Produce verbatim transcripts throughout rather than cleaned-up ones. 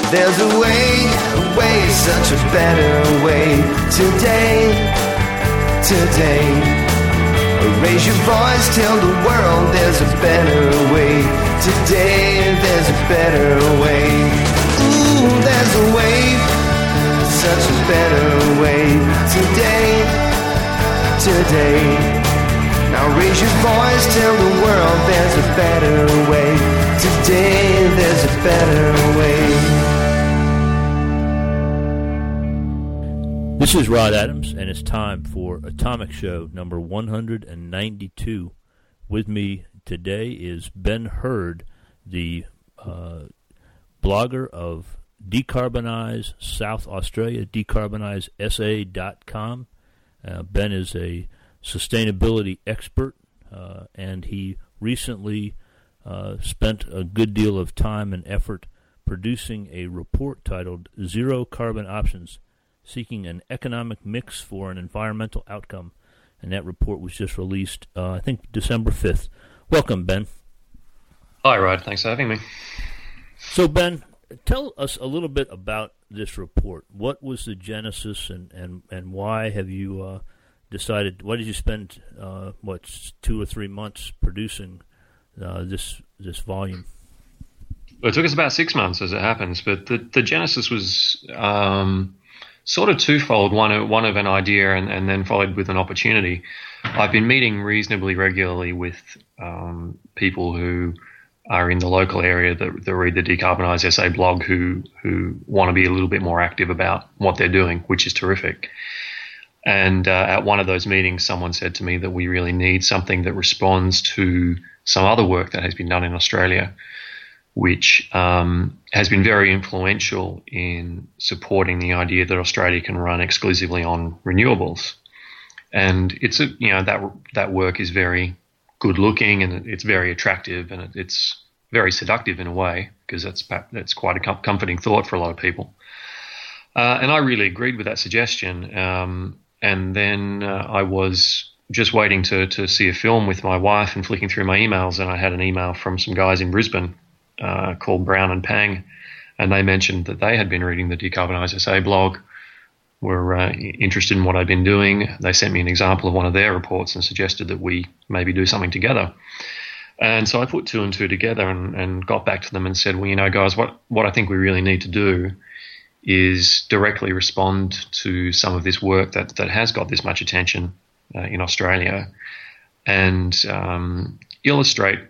There's a way, a way, such a better way. Today, today. Raise your voice, tell the world there's a better way. Today, there's a better way. Ooh, there's a way, such a better way. Today, today. Now raise your voice, tell the world there's a better way. Today, there's a better way. This is Rod Adams, and it's time for Atomic Show number one hundred ninety-two. With me today is Ben Hurd, the uh, blogger of Decarbonize South Australia, decarbonize S A dot com. Uh, Ben is a sustainability expert, uh, and he recently uh, spent a good deal of time and effort producing a report titled Zero Carbon Options, Seeking an Economic Mix for an Environmental Outcome. And that report was just released, uh, I think, December fifth. Welcome, Ben. Hi, Rod. Thanks for having me. So, Ben, tell us a little bit about this report. What was the genesis, and, and, and why have you uh, decided, why did you spend, uh, what, two or three months producing uh, this this volume? Well, it took us about six months, as it happens, but the, the genesis was um, sort of twofold, one, one of an idea and, and then followed with an opportunity. I've been meeting reasonably regularly with um, people who are in the local area that, that read the Decarbonize S A blog who who want to be a little bit more active about what they're doing, which is terrific. And uh, at one of those meetings, someone said to me that we really need something that responds to some other work that has been done in Australia, which um, has been very influential in supporting the idea that Australia can run exclusively on renewables. And it's a you know that that work is very good looking and it's very attractive and it's very seductive in a way, because that's that's quite a com- comforting thought for a lot of people. Uh, and I really agreed with that suggestion. Um, and then uh, I was just waiting to to see a film with my wife and flicking through my emails, and I had an email from some guys in Brisbane uh, called Brown and Pang, and they mentioned that they had been reading the Decarbonize S A blog, were uh, interested in what I'd been doing. They sent me an example of one of their reports and suggested that we maybe do something together. And so I put two and two together and, and got back to them and said, well, you know, guys, what, what I think we really need to do is directly respond to some of this work that, that has got this much attention uh, in Australia and um, illustrate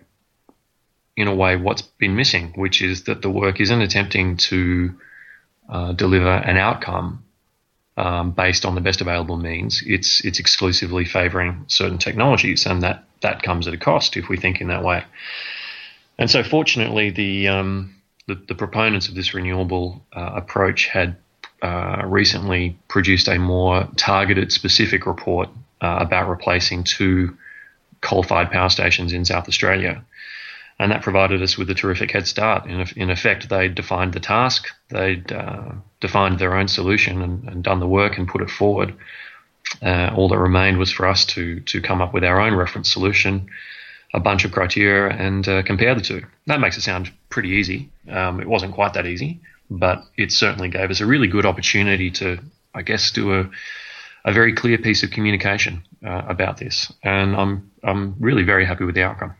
in a way what's been missing, which is that the work isn't attempting to uh, deliver an outcome Um, based on the best available means. It's it's exclusively favouring certain technologies, and that, that comes at a cost if we think in that way. And so fortunately, the um, the, the proponents of this renewable uh, approach had uh, recently produced a more targeted, specific report uh, about replacing two coal-fired power stations in South Australia. And that provided us with a terrific head start. In, in effect, they'd defined the task, they'd uh, defined their own solution and, and done the work and put it forward. Uh, all that remained was for us to to come up with our own reference solution, a bunch of criteria, and uh, compare the two. That makes it sound pretty easy. Um, it wasn't quite that easy, but it certainly gave us a really good opportunity to, I guess, do a, a very clear piece of communication uh, about this. And I'm I'm really very happy with the outcome.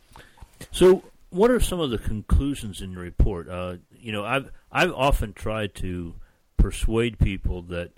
So, what are some of the conclusions in your report? Uh, you know, I've I've often tried to persuade people that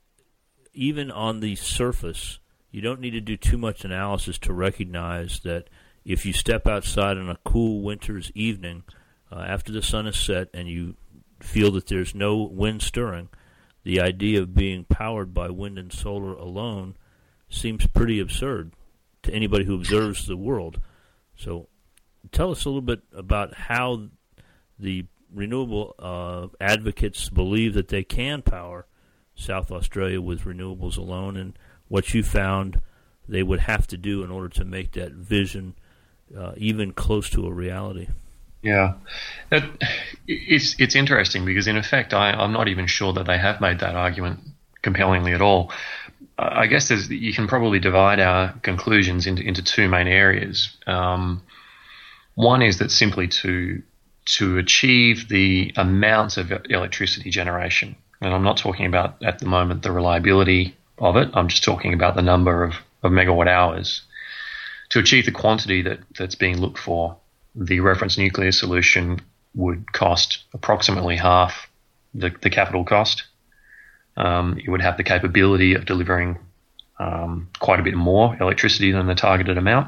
even on the surface, you don't need to do too much analysis to recognize that if you step outside on a cool winter's evening uh, after the sun is set and you feel that there's no wind stirring, the idea of being powered by wind and solar alone seems pretty absurd to anybody who observes the world. So, tell us a little bit about how the renewable uh, advocates believe that they can power South Australia with renewables alone, and what you found they would have to do in order to make that vision uh, even close to a reality. Yeah, it, it's it's interesting because in effect I, I'm not even sure that they have made that argument compellingly at all. I guess there's, you can probably divide our conclusions into, into two main areas. Um, one is that simply to to achieve the amounts of electricity generation, and I'm not talking about at the moment the reliability of it, I'm just talking about the number of, of megawatt hours, to achieve the quantity that, that's being looked for, the reference nuclear solution would cost approximately half the, the capital cost. Um, it would have the capability of delivering um, quite a bit more electricity than the targeted amount,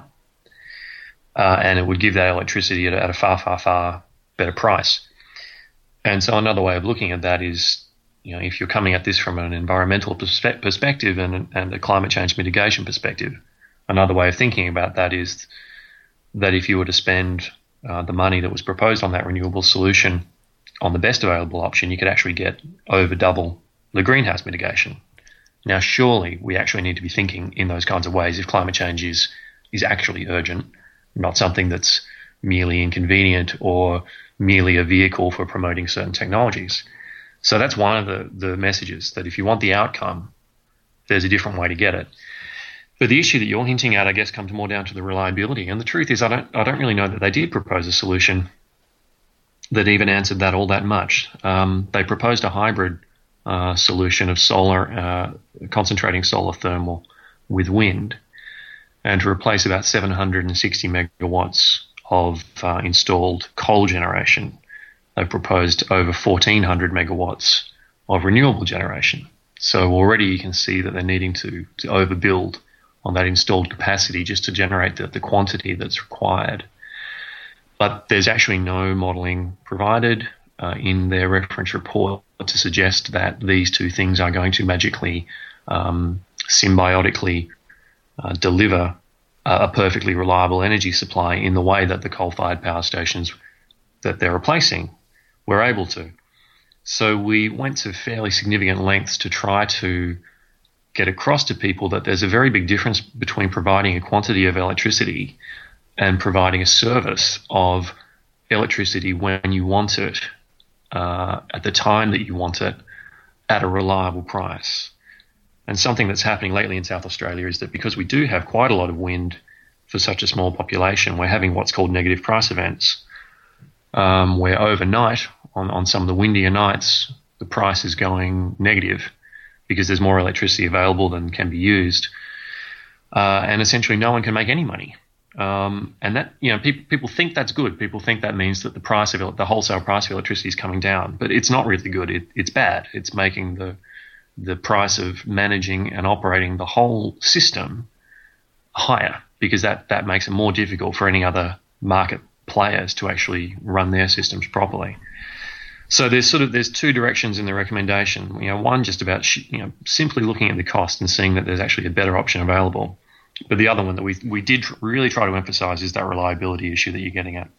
uh, and it would give that electricity at, at a far, far, far better price. And so another way of looking at that is, you know, if you're coming at this from an environmental perspe- perspective and, and a climate change mitigation perspective, another way of thinking about that is that if you were to spend uh, the money that was proposed on that renewable solution on the best available option, you could actually get over double the greenhouse mitigation. Now, surely we actually need to be thinking in those kinds of ways if climate change is, is actually urgent, not something that's merely inconvenient or merely a vehicle for promoting certain technologies. So that's one of the, the messages, that if you want the outcome, there's a different way to get it. But the issue that you're hinting at, I guess, comes more down to the reliability. And the truth is, I don't, I don't really know that they did propose a solution that even answered that all that much. Um, they proposed a hybrid uh, solution of solar, uh, concentrating solar thermal with wind, and to replace about seven hundred sixty megawatts of uh, installed coal generation. They've proposed over fourteen hundred megawatts of renewable generation. So already you can see that they're needing to, to overbuild on that installed capacity just to generate the, the quantity that's required. But there's actually no modelling provided uh, in their reference report to suggest that these two things are going to magically, um, symbiotically uh, deliver a perfectly reliable energy supply in the way that the coal-fired power stations that they're replacing were able to. So we went to fairly significant lengths to try to get across to people that there's a very big difference between providing a quantity of electricity and providing a service of electricity when you want it, uh, at the time that you want it, at a reliable price. And something that's happening lately in South Australia is that because we do have quite a lot of wind for such a small population, we're having what's called negative price events, um, where overnight, on, on some of the windier nights, the price is going negative because there's more electricity available than can be used. Uh, and essentially no one can make any money. Um, and that, you know, people, people think that's good. People think that means that the price of the wholesale price of electricity is coming down, but it's not really good. It, it's bad. It's making the the price of managing and operating the whole system higher, because that, that makes it more difficult for any other market players to actually run their systems properly. So there's sort of there's two directions in the recommendation. You know, one just about sh- you know simply looking at the cost and seeing that there's actually a better option available. But the other one that we we did really try to emphasize is that reliability issue that you're getting at.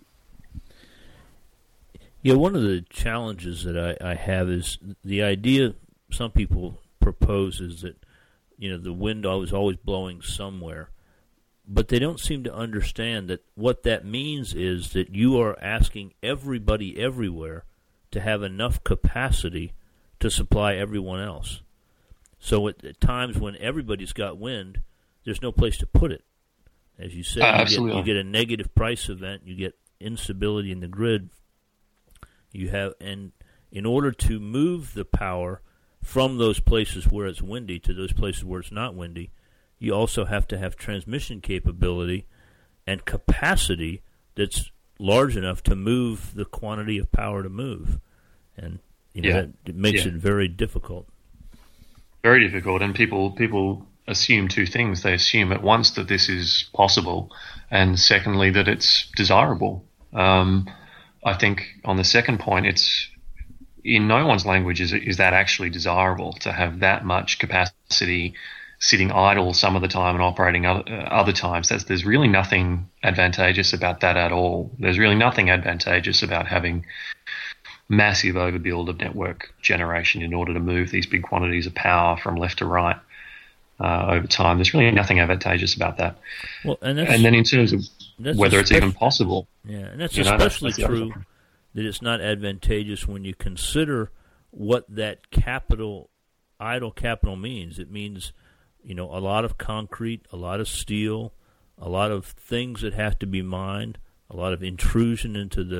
Yeah, one of the challenges that I, I have is the idea some people propose is that, you know, the wind was always blowing somewhere, but they don't seem to understand that what that means is that you are asking everybody everywhere to have enough capacity to supply everyone else. So at, at times when everybody's got wind, there's no place to put it. As you said, uh, you, get, you get a negative price event, you get instability in the grid. You have, and in order to move the power from those places where it's windy to those places where it's not windy, you also have to have transmission capability and capacity that's large enough to move the quantity of power to move. And you know, yeah. that, it makes yeah. it very difficult. Very difficult, and people people assume two things. They assume at once that this is possible, and secondly that it's desirable. Um, I think on the second point, it's in no one's language is is that actually desirable to have that much capacity sitting idle some of the time and operating other, uh, other times. That's, there's really nothing advantageous about that at all. There's really nothing advantageous about having massive overbuild of network generation in order to move these big quantities of power from left to right uh, over time. There's really nothing advantageous about that. Well, and, and then in terms of whether it's even possible. Yeah, and that's you know, especially that's, that's true that it's not advantageous when you consider what that capital, idle capital means. It means, you know, a lot of concrete, a lot of steel, a lot of things that have to be mined, a lot of intrusion into the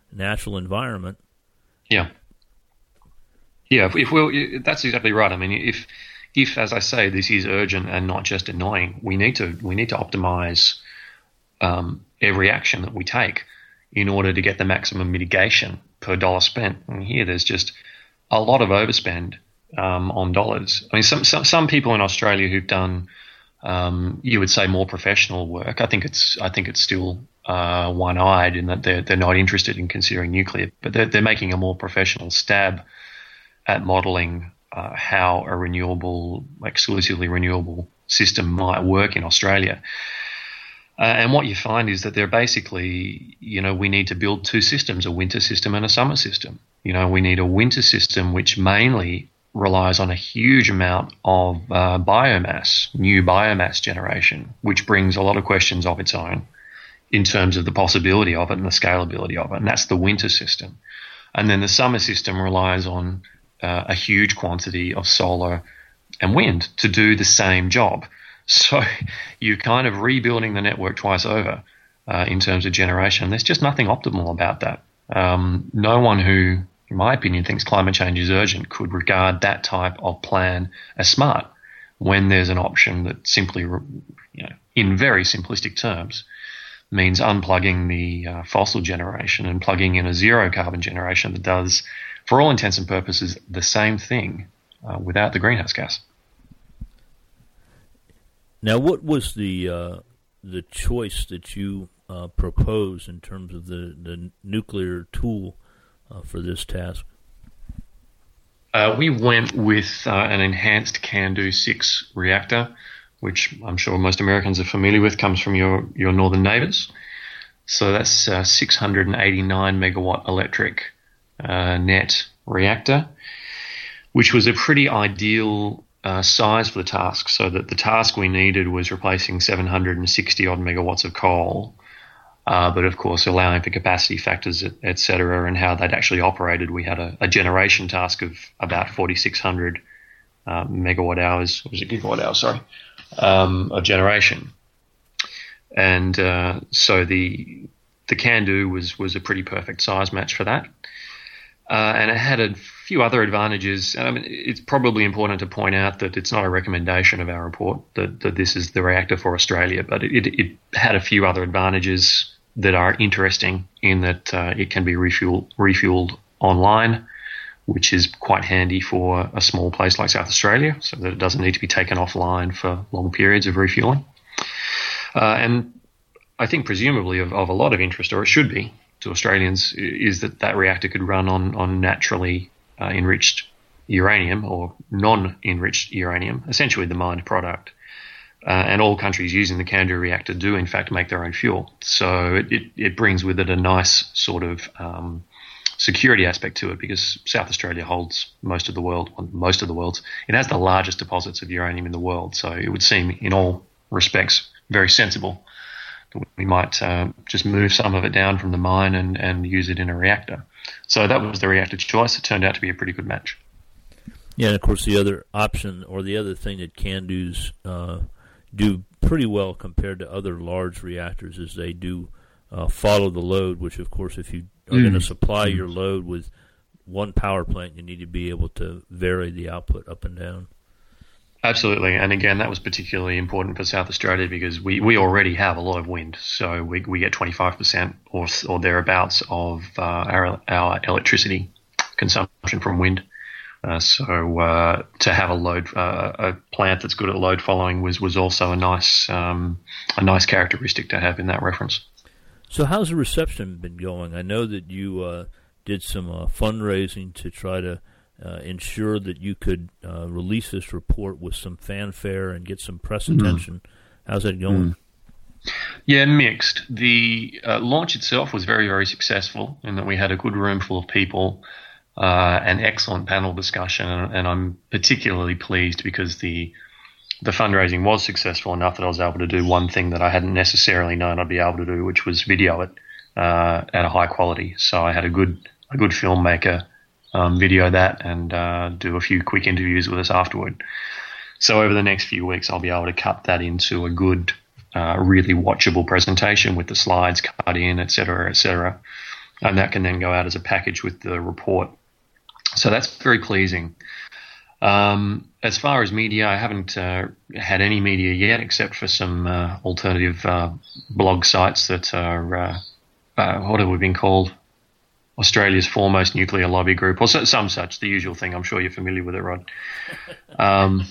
natural environment. Yeah. Yeah, if, if we that's exactly right. I mean, if if as I say, this is urgent and not just annoying, we need to we need to optimize um, every action that we take in order to get the maximum mitigation per dollar spent. And here, there's just a lot of overspend um, on dollars. I mean, some some some people in Australia who've done, um, you would say, more professional work. I think it's I think it's still uh, one-eyed in that they're they're not interested in considering nuclear, but they're they're making a more professional stab at modelling uh, how a renewable, exclusively renewable system might work in Australia. Uh, and what you find is that they're basically, you know, we need to build two systems, a winter system and a summer system. You know, we need a winter system which mainly relies on a huge amount of uh, biomass, new biomass generation, which brings a lot of questions of its own in terms of the possibility of it and the scalability of it. And that's the winter system. And then the summer system relies on Uh, a huge quantity of solar and wind to do the same job. So you're kind of rebuilding the network twice over uh, in terms of generation. There's just nothing optimal about that. Um, no one who, in my opinion, thinks climate change is urgent could regard that type of plan as smart when there's an option that simply, you know, in very simplistic terms, means unplugging the uh, fossil generation and plugging in a zero carbon generation that does, for all intents and purposes, the same thing uh, without the greenhouse gas. Now, what was the uh, the choice that you uh, proposed in terms of the, the nuclear tool uh, for this task? Uh, we went with uh, an enhanced CANDU six reactor, which I'm sure most Americans are familiar with, comes from your, your northern neighbours. So that's a six hundred eighty-nine megawatt electric uh, net reactor, which was a pretty ideal uh, size for the task. So that the task we needed was replacing seven hundred sixty odd megawatts of coal, uh, but of course allowing for capacity factors, et cetera, and how that actually operated. We had a, a generation task of about forty-six hundred uh, megawatt hours, or was it gigawatt hours, sorry, um, of generation. And uh, so the the CANDU was, was a pretty perfect size match for that. Uh, and it had a few other advantages. I mean, it's probably important to point out that it's not a recommendation of our report that, that this is the reactor for Australia, but it, it had a few other advantages that are interesting in that uh, it can be refuel, refueled online, which is quite handy for a small place like South Australia, so that it doesn't need to be taken offline for long periods of refueling. Uh, and I think presumably of, of a lot of interest, or it should be, to Australians, is that that reactor could run on, on naturally uh, enriched uranium or non-enriched uranium, essentially the mined product. Uh, and all countries using the CANDU reactor do, in fact, make their own fuel. So it, it, it brings with it a nice sort of um, security aspect to it, because South Australia holds most of the world, most of the world's. It has the largest deposits of uranium in the world. So it would seem, in all respects, very sensible that we might uh, just move some of it down from the mine and, and use it in a reactor. So that was the reactor choice. It turned out to be a pretty good match. Yeah, and of course the other option, or the other thing that CANDUs uh, do pretty well compared to other large reactors, is they do uh, follow the load, which of course if you are mm. going to supply mm. your load with one power plant, you need to be able to vary the output up and down. Absolutely, and again, that was particularly important for South Australia because we, we already have a lot of wind, so we we get twenty-five percent or or thereabouts of uh, our our electricity consumption from wind. Uh, so uh, to have a load uh, a plant that's good at load following was was also a nice um, a nice characteristic to have in that reference. So how's the reception been going? I know that you uh, did some uh, fundraising to try to Uh, ensure that you could uh, release this report with some fanfare and get some press attention. Mm. How's that going? Mm. Yeah, mixed. The uh, launch itself was very, very successful in that we had a good room full of people, uh, an excellent panel discussion, and, and I'm particularly pleased because the the fundraising was successful enough that I was able to do one thing that I hadn't necessarily known I'd be able to do, which was video it uh, at a high quality. So I had a good a good filmmaker Um, video that and uh, do a few quick interviews with us afterward. So over the next few weeks, I'll be able to cut that into a good, uh, really watchable presentation with the slides cut in, et cetera, et cetera. and that can then go out as a package with the report. So that's very pleasing. Um, as far as media, I haven't uh, had any media yet, except for some uh, alternative uh, blog sites that are, uh, uh, what have we been called? Australia's foremost nuclear lobby group, or some such, the usual thing. I'm sure you're familiar with it, Rod. Um,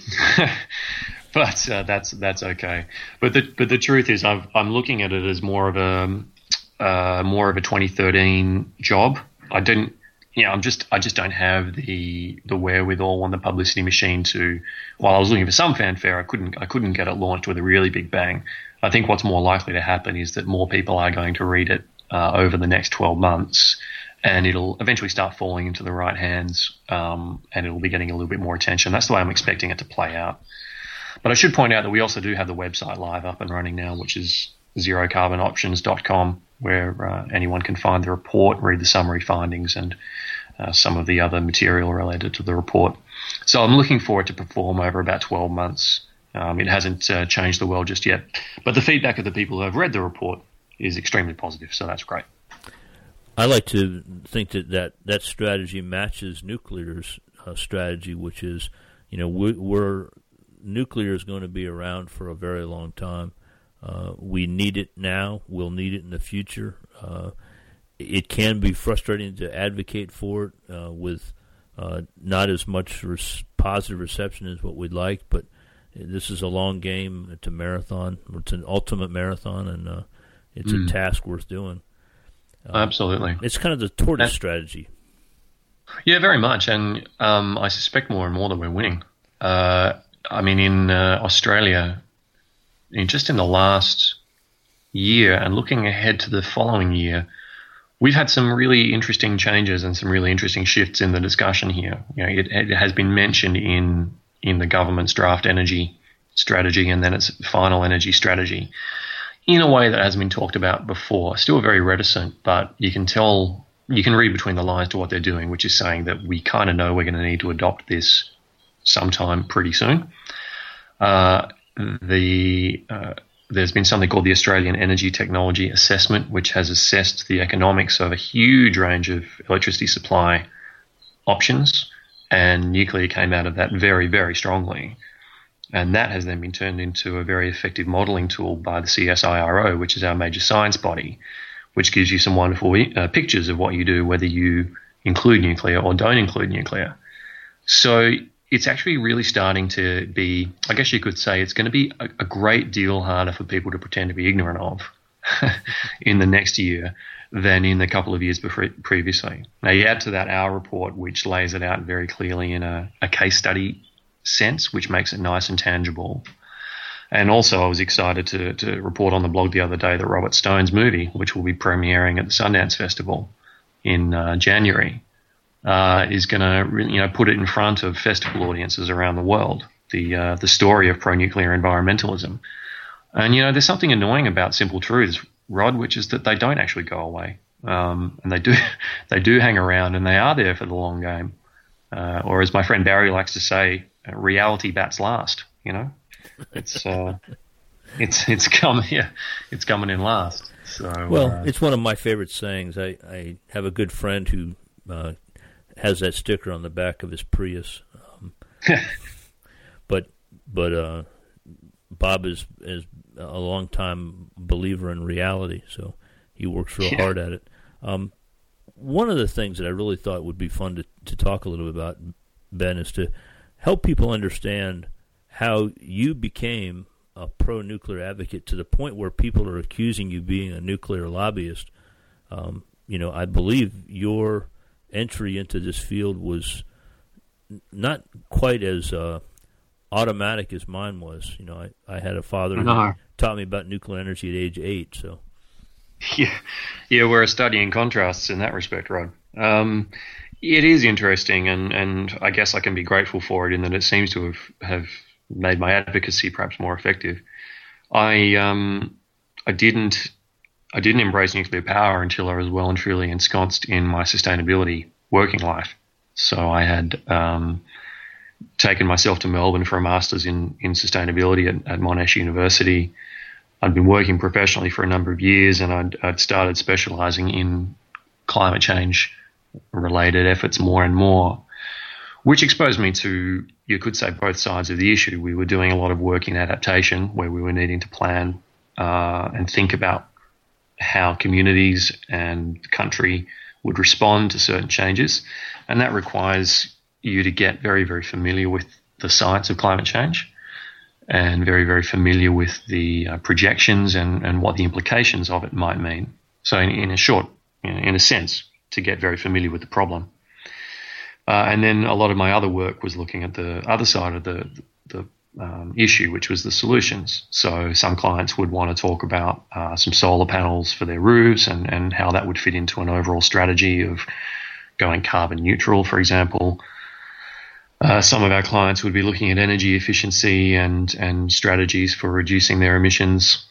but uh, that's that's okay. But the but the truth is, I've, I'm looking at it as more of a uh, more of a twenty thirteen job. I didn't. Yeah, I'm just I just don't have the the wherewithal on the publicity machine to. While I was looking for some fanfare, I couldn't I couldn't get it launched with a really big bang. I think what's more likely to happen is that more people are going to read it uh, over the next twelve months, and it'll eventually start falling into the right hands, um, and it'll be getting a little bit more attention. That's the way I'm expecting it to play out. But I should point out that we also do have the website live up and running now, which is zero carbon options dot com, where uh, anyone can find the report, read the summary findings, and uh, some of the other material related to the report. So I'm looking for it to perform over about twelve months. Um, it hasn't uh, changed the world just yet. But the feedback of the people who have read the report is extremely positive, so that's great. I like to think that that, that strategy matches nuclear's uh, strategy, which is, you know, we, we're nuclear is going to be around for a very long time. Uh, we need it now. We'll need it in the future. Uh, it can be frustrating to advocate for it uh, with uh, not as much res- positive reception as what we'd like, but this is a long game. It's a marathon. It's an ultimate marathon, and uh, it's mm. a task worth doing. Uh, Absolutely. It's kind of the tortoise strategy. Yeah, very much. And um, I suspect more and more that we're winning. Uh, I mean, in uh, Australia, in just in the last year and looking ahead to the following year, we've had some really interesting changes and some really interesting shifts in the discussion here. You know, it, it has been mentioned in in the government's draft energy strategy and then its final energy strategy in a way that hasn't been talked about before. Still very reticent, but you can tell, you can read between the lines to what they're doing, which is saying that we kind of know we're going to need to adopt this sometime pretty soon. Uh, the uh, there's been something called the Australian Energy Technology Assessment, which has assessed the economics of a huge range of electricity supply options, and nuclear came out of that very, very strongly. And that has then been turned into a very effective modelling tool by the C S I R O, which is our major science body, which gives you some wonderful uh, pictures of what you do, whether you include nuclear or don't include nuclear. So it's actually really starting to be, I guess you could say, it's going to be a, a great deal harder for people to pretend to be ignorant of in the next year than in the couple of years before, previously. Now, you add to that our report, which lays it out very clearly in a, a case study sense, which makes it nice and tangible. And also I was excited to, to report on the blog the other day that Robert Stone's movie, which will be premiering at the Sundance Festival in uh, January, uh, is going to you know put it in front of festival audiences around the world, the uh, the story of pro-nuclear environmentalism. And, you know, there's something annoying about simple truths, Rod, which is that they don't actually go away. Um, and they do they do hang around, and they are there for the long game. Uh, or as my friend Barry likes to say, reality bats last. You know, it's uh, it's it's coming yeah, it's coming in last. So well, uh, it's one of my favorite sayings. I, I have a good friend who uh, has that sticker on the back of his Prius. Um, but but uh, Bob is is a long time believer in reality, so he works real yeah. hard at it. Um, one of the things that I really thought would be fun to, to talk a little bit about, Ben, is to help people understand how you became a pro-nuclear advocate to the point where people are accusing you of being a nuclear lobbyist. Um, you know, I believe your entry into this field was not quite as uh, automatic as mine was. You know, I, I had a father who no. taught me about nuclear energy at age eight, so... Yeah, yeah, we're studying contrasts in that respect, Rod. Um, it is interesting, and, and I guess I can be grateful for it in that it seems to have, have made my advocacy perhaps more effective. I um I didn't I didn't embrace nuclear power until I was well and truly ensconced in my sustainability working life. So I had um, taken myself to Melbourne for a master's in in sustainability at, at Monash University. I'd been working professionally for a number of years, and I'd, I'd started specialising in climate change related efforts more and more, which exposed me to, you could say, both sides of the issue. We were doing a lot of work in adaptation where we were needing to plan uh, and think about how communities and the country would respond to certain changes. And that requires you to get very, very familiar with the science of climate change and very, very familiar with the uh, projections and, and what the implications of it might mean. So in, in a short, you know, in a sense, to get very familiar with the problem. Uh, and then a lot of my other work was looking at the other side of the, the um, issue, which was the solutions. So some clients would want to talk about uh, some solar panels for their roofs and, and how that would fit into an overall strategy of going carbon neutral, for example. Uh, some of our clients would be looking at energy efficiency and, and strategies for reducing their emissions.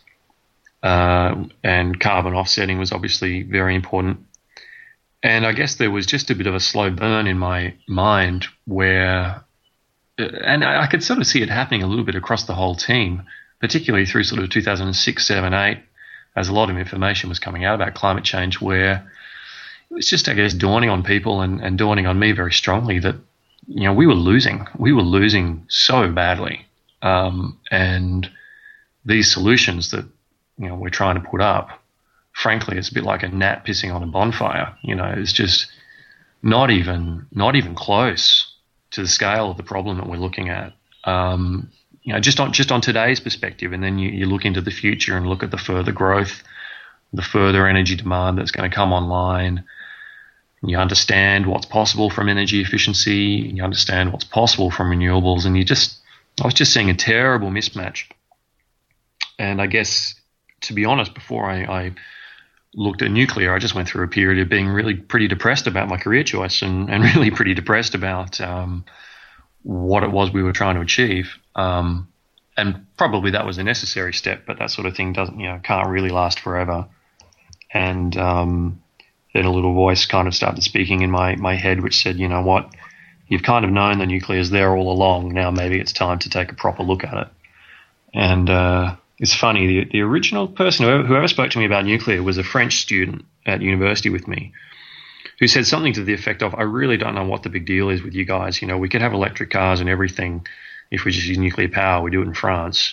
Uh, and carbon offsetting was obviously very important. And I guess there was just a bit of a slow burn in my mind where, and I could sort of see it happening a little bit across the whole team, particularly through sort of two thousand six, seven, eight, as a lot of information was coming out about climate change, where it was just, I guess, dawning on people and, and dawning on me very strongly that, you know, we were losing. We were losing so badly. Um, and these solutions that, you know, we're trying to put up, frankly, it's a bit like a gnat pissing on a bonfire. You know, it's just not even not even close to the scale of the problem that we're looking at. Um, you know, just on just on today's perspective, and then you, you look into the future and look at the further growth, the further energy demand that's going to come online. You understand what's possible from energy efficiency. You understand what's possible from renewables, and you just I was just seeing a terrible mismatch. And I guess, to be honest, before I, I looked at nuclear, I just went through a period of being really pretty depressed about my career choice and, and really pretty depressed about um, what it was we were trying to achieve. Um, and probably that was a necessary step, but that sort of thing doesn't, you know, can't really last forever. And um, then a little voice kind of started speaking in my, my head, which said, you know what, you've kind of known the nuclear's there all along. Now maybe it's time to take a proper look at it. And uh, it's funny, the, the original person, whoever, whoever spoke to me about nuclear was a French student at university with me who said something to the effect of, I really don't know what the big deal is with you guys. You know, we could have electric cars and everything if we just use nuclear power. We do it in France.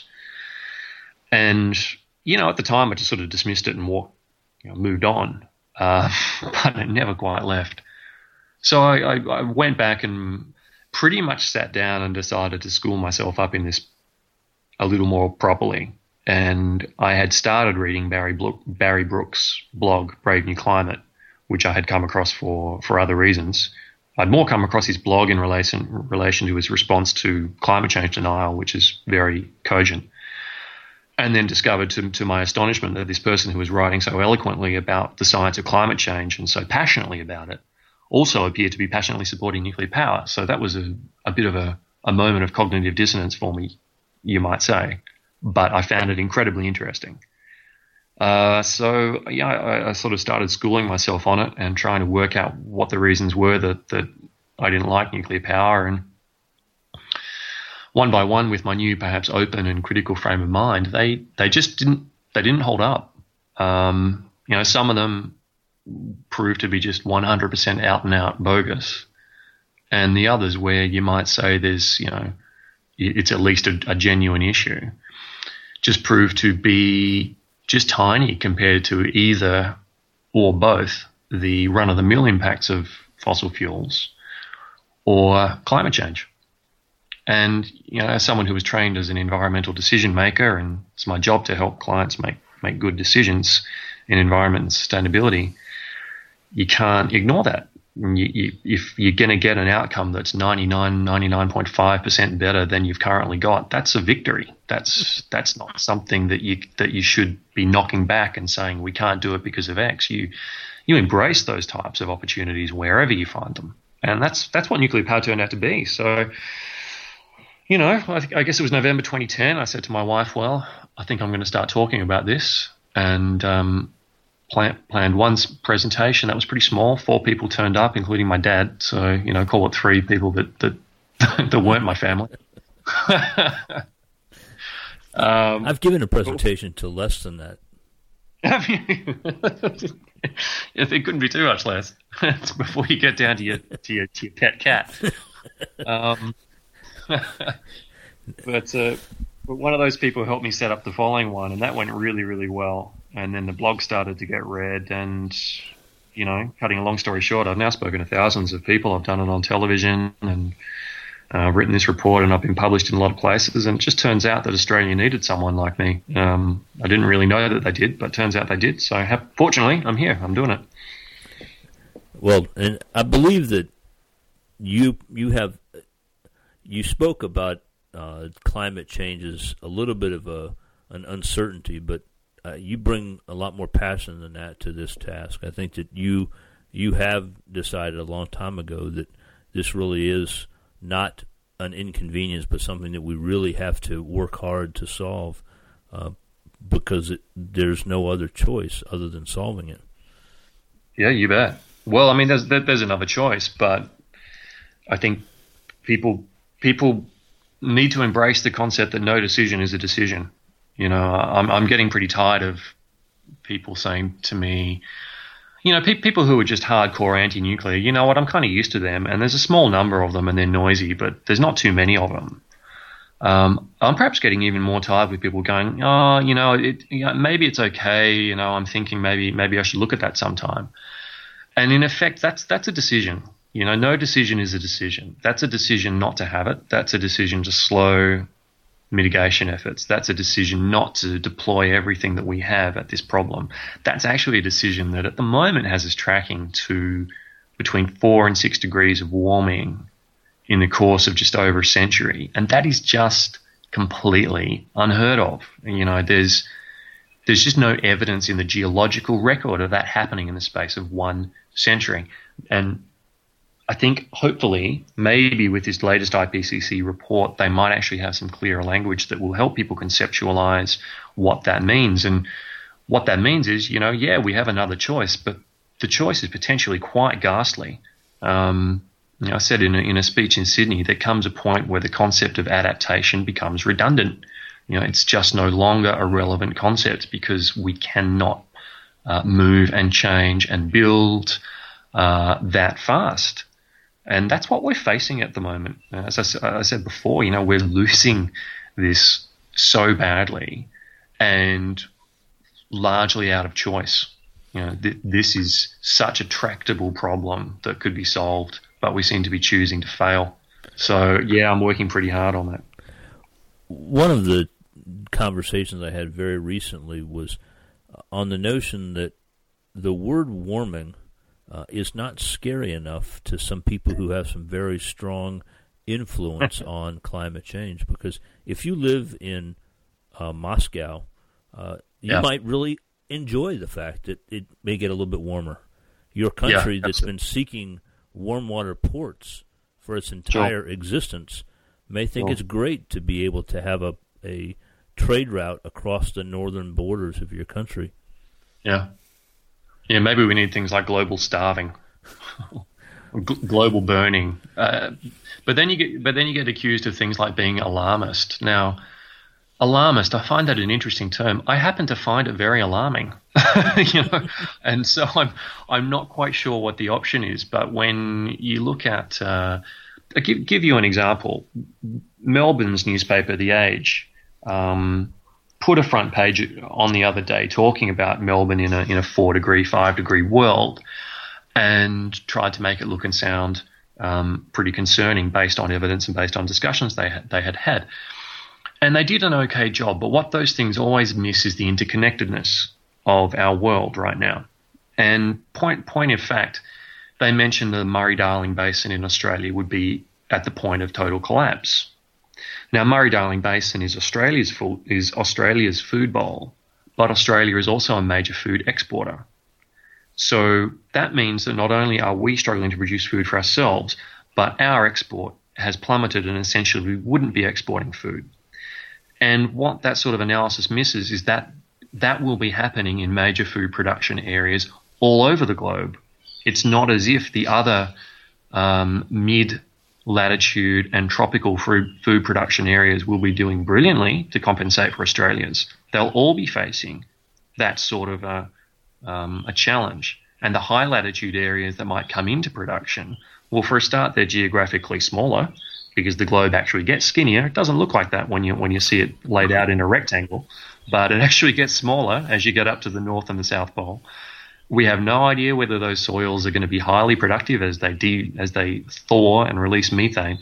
And, you know, at the time I just sort of dismissed it and walked, you know, moved on. Uh, but it never quite left. So I, I, I went back and pretty much sat down and decided to school myself up in this a little more properly. And I had started reading Barry, Blo- Barry Brooks' blog, Brave New Climate, which I had come across for, for other reasons. I'd more come across his blog in relation, relation to his response to climate change denial, which is very cogent. And then discovered to, to my astonishment that this person who was writing so eloquently about the science of climate change and so passionately about it also appeared to be passionately supporting nuclear power. So that was a, a bit of a, a moment of cognitive dissonance for me, you might say. But I found it incredibly interesting. Uh, so, yeah, I, I sort of started schooling myself on it and trying to work out what the reasons were that, that I didn't like nuclear power. And one by one, with my new, perhaps open and critical frame of mind, they, they just didn't, they didn't hold up. Um, you know, some of them proved to be just one hundred percent out and out bogus. And the others where you might say there's, you know, it's at least a, a genuine issue, just proved to be just tiny compared to either or both the run-of-the-mill impacts of fossil fuels or climate change. And, you know, as someone who was trained as an environmental decision maker, and it's my job to help clients make, make good decisions in environment and sustainability, you can't ignore that. You, you, if you're going to get an outcome that's ninety-nine, ninety-nine point five percent better than you've currently got, that's a victory. That's that's not something that you that you should be knocking back and saying we can't do it because of X. You you embrace those types of opportunities wherever you find them, and that's that's what nuclear power turned out to be. So, you know, I, th- I guess it was November twenty ten. I said to my wife, "Well, I think I'm going to start talking about this," and um, Plan, planned one presentation that was pretty small. Four people turned up, including my dad. So, you know, call it three people that that, that weren't my family. um, I've given a presentation to less than that. If it couldn't be too much less. It's before you get down to your to your, to your pet cat. Um, but, uh, but one of those people helped me set up the following one, and that went really, really well. And then the blog started to get read, and you know, cutting a long story short, I've now spoken to thousands of people. I've done it on television and uh, written this report, and I've been published in a lot of places. And it just turns out that Australia needed someone like me. Um, I didn't really know that they did, but it turns out they did. So have, fortunately, I'm here. I'm doing it. Well, and I believe that you you have you spoke about uh, climate change as a little bit of a an uncertainty, but Uh, you bring a lot more passion than that to this task. I think that you you have decided a long time ago that this really is not an inconvenience, but something that we really have to work hard to solve uh, because it, there's no other choice other than solving it. Yeah, you bet. Well, I mean, there's there's another choice, but I think people people need to embrace the concept that no decision is a decision. You know, I'm I'm getting pretty tired of people saying to me, you know, pe- people who are just hardcore anti-nuclear, you know what, I'm kind of used to them, and there's a small number of them and they're noisy, but there's not too many of them. Um, I'm perhaps getting even more tired with people going, oh, you know, it, you know, maybe it's okay, you know, I'm thinking maybe maybe I should look at that sometime. And in effect, that's that's a decision. You know, no decision is a decision. That's a decision not to have it. That's a decision to slow mitigation efforts. That's a decision not to deploy everything that we have at this problem. That's actually a decision that at the moment has us tracking to between four and six degrees of warming in the course of just over a century. And that is just completely unheard of. You know, there's there's just no evidence in the geological record of that happening in the space of one century. And I think hopefully maybe with this latest I P C C report, they might actually have some clearer language that will help people conceptualize what that means. And what that means is, you know, yeah, we have another choice, but the choice is potentially quite ghastly. Um, you know, I said in a, in a speech in Sydney, there comes a point where the concept of adaptation becomes redundant. You know, it's just no longer a relevant concept because we cannot uh, move and change and build uh, that fast. And that's what we're facing at the moment. As I, I said before, you know, we're losing this so badly and largely out of choice. You know, th- this is such a tractable problem that could be solved, but we seem to be choosing to fail. So, yeah, I'm working pretty hard on that. One of the conversations I had very recently was on the notion that the word warming Uh, is not scary enough to some people who have some very strong influence on climate change. Because if you live in uh, Moscow, uh, you yeah. might really enjoy the fact that it may get a little bit warmer. Your country yeah, that's been seeking warm water ports for its entire sure. existence may think sure. it's great to be able to have a, a trade route across the northern borders of your country. Yeah. Yeah, maybe we need things like global starving, G- global burning. Uh, but then you get, but then you get accused of things like being alarmist. Now, alarmist, I find that an interesting term. I happen to find it very alarming, you know, and so I'm I'm not quite sure what the option is. But when you look at, uh, I'll give give you an example. Melbourne's newspaper, The Age, Um, put a front page on the other day talking about Melbourne in a in a four degree, five degree world, and tried to make it look and sound um, pretty concerning based on evidence and based on discussions they had, they had had. And they did an okay job, but what those things always miss is the interconnectedness of our world right now. And point point of fact, they mentioned the Murray-Darling Basin in Australia would be at the point of total collapse. Now, Murray-Darling Basin is Australia's full, is Australia's food bowl, but Australia is also a major food exporter. So that means that not only are we struggling to produce food for ourselves, but our export has plummeted and essentially we wouldn't be exporting food. And what that sort of analysis misses is that that will be happening in major food production areas all over the globe. It's not as if the other um, mid-latitude and tropical food, food production areas will be doing brilliantly to compensate for Australia's. They'll all be facing that sort of a, um, a challenge. And the high latitude areas that might come into production, well, for a start, they're geographically smaller because the globe actually gets skinnier. It doesn't look like that when you when you see it laid out in a rectangle, but it actually gets smaller as you get up to the North and the South Pole. We have no idea whether those soils are going to be highly productive as they de- as they thaw and release methane.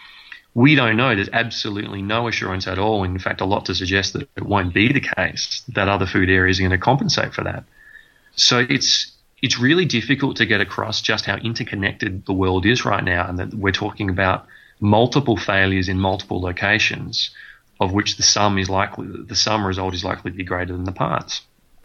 We don't know. There's absolutely no assurance at all. In fact, a lot to suggest that it won't be the case that other food areas are going to compensate for that. So it's it's really difficult to get across just how interconnected the world is right now, and that we're talking about multiple failures in multiple locations, of which the sum is likely the sum result is likely to be greater than the parts.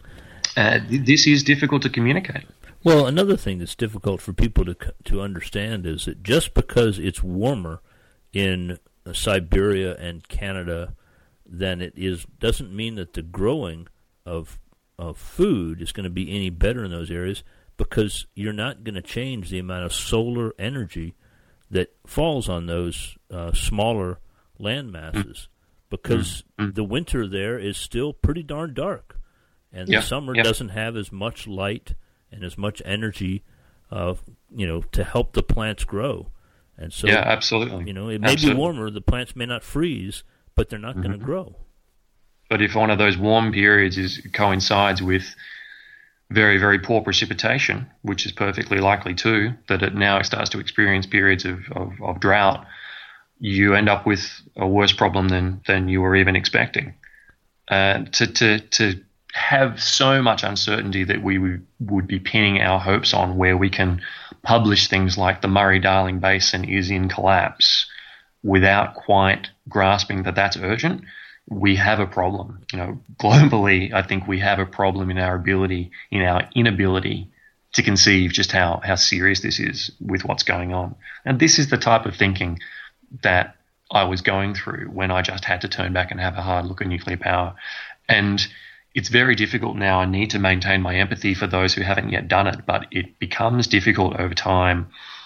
Uh, this is difficult to communicate. Well, another thing that's difficult for people to to understand is that just because it's warmer in Siberia and Canada than it is doesn't mean that the growing of of food is going to be any better in those areas, because you're not going to change the amount of solar energy that falls on those uh, smaller land masses, because mm-hmm. the winter there is still pretty darn dark. And yeah, the summer yeah. doesn't have as much light and as much energy, uh, you know, to help the plants grow. And so, yeah, absolutely. You know, it may absolutely. be warmer. The plants may not freeze, but they're not mm-hmm. going to grow. But if one of those warm periods is coincides with very, very poor precipitation, which is perfectly likely too, that it now starts to experience periods of, of, of drought, you end up with a worse problem than than you were even expecting. Uh, to to to have so much uncertainty that we would, would be pinning our hopes on, where we can publish things like the Murray-Darling Basin is in collapse without quite grasping that that's urgent, we have a problem. You know, globally, I think we have a problem in our ability, in our inability to conceive just how, how serious this is with what's going on. And this is the type of thinking that I was going through when I just had to turn back and have a hard look at nuclear power. And it's very difficult now. I need to maintain my empathy for those who haven't yet done it, but it becomes difficult over time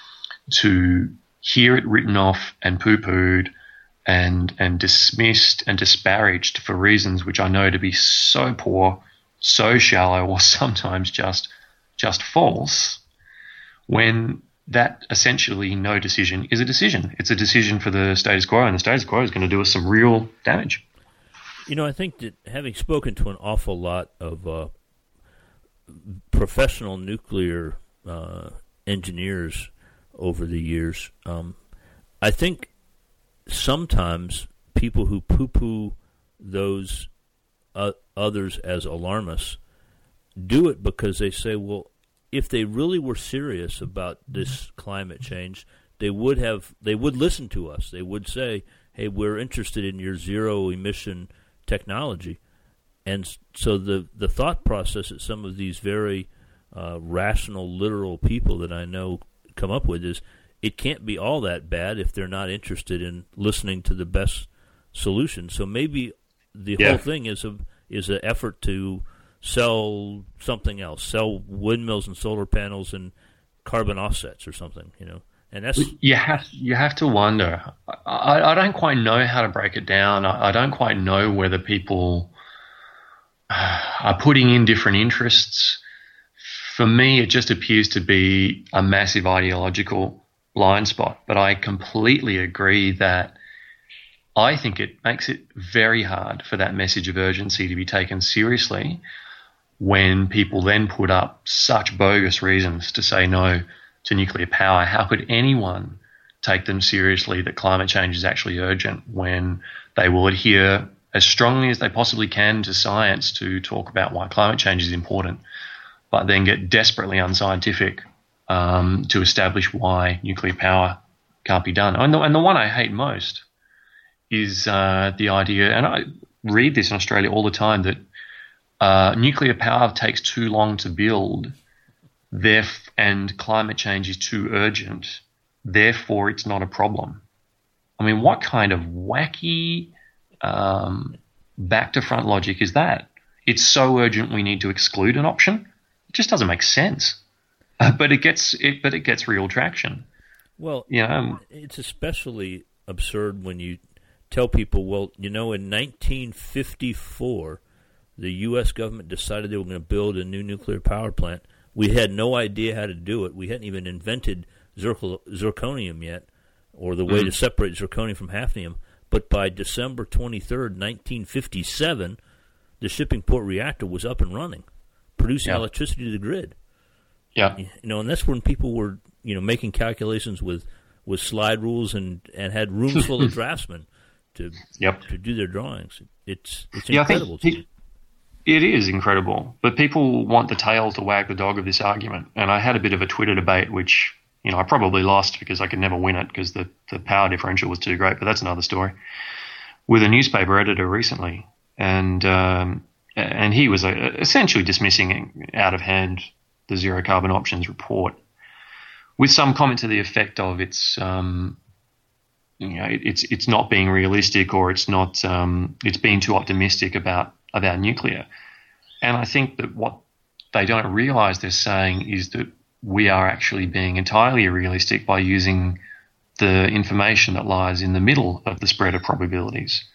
to hear it written off and poo-pooed and and dismissed and disparaged for reasons which I know to be so poor, so shallow, or sometimes just just false, when that essentially no decision is a decision. It's a decision for the status quo, and the status quo is going to do us some real damage. You know, I think that having spoken to an awful lot of uh, professional nuclear uh, engineers over the years, um, I think sometimes people who poo-poo those uh, others as alarmists do it because they say, well, if they really were serious about this climate change, they would have they would listen to us. They would say, hey, we're interested in your zero emission technology. And so the the thought process that some of these very uh, rational, literal people that I know come up with is, it can't be all that bad if they're not interested in listening to the best solution. So maybe the yeah. whole thing is a is an effort to sell something else, sell windmills and solar panels and carbon offsets or something, you know. And that's you have you have to wonder. I, I don't quite know how to break it down. I, I don't quite know whether people are putting in different interests. For me, it just appears to be a massive ideological blind spot. But I completely agree that I think it makes it very hard for that message of urgency to be taken seriously when people then put up such bogus reasons to say no to nuclear power. How could anyone take them seriously that climate change is actually urgent when they will adhere as strongly as they possibly can to science to talk about why climate change is important, but then get desperately unscientific um, to establish why nuclear power can't be done? And the, and the one I hate most is uh, the idea, and I read this in Australia all the time, that uh, nuclear power takes too long to build, therefore, and climate change is too urgent, therefore it's not a problem. I mean, what kind of wacky um, back-to-front logic is that? It's so urgent we need to exclude an option? It just doesn't make sense. Uh, but it gets it, but it gets real traction. Well, you know, it's especially absurd when you tell people, well, you know, in nineteen fifty-four, the U S government decided they were going to build a new nuclear power plant. We had no idea how to do it. We hadn't even invented zircon- zirconium yet, or the way mm. to separate zirconium from hafnium. But by December twenty-third, nineteen fifty-seven, the Shippingport reactor was up and running, producing yeah. electricity to the grid. Yeah, you know, and that's when people were, you know, making calculations with, with slide rules and, and had rooms full of draftsmen to yep. to do their drawings. It's it's yeah, incredible. I think it, it is incredible, but people want the tail to wag the dog of this argument. And I had a bit of a Twitter debate, which, you know, I probably lost because I could never win it because the, the power differential was too great, but that's another story, with a newspaper editor recently. And um, and he was uh, essentially dismissing out of hand the Zero Carbon Options report with some comment to the effect of it's, um, you know, it, it's it's not being realistic, or it's not um, it's being too optimistic about about nuclear. And I think that what they don't realise they're saying is that we are actually being entirely realistic by using the information that lies in the middle of the spread of probabilities.